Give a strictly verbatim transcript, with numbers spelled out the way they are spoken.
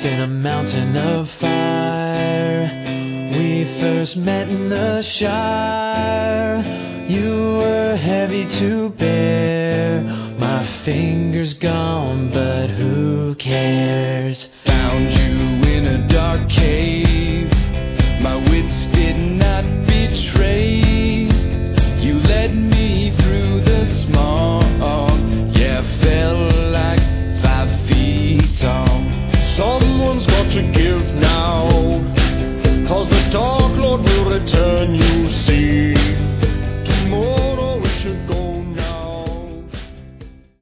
lost in a mountain of fire. We first met in the Shire. You were heavy to bear. My finger's gone, but who cares?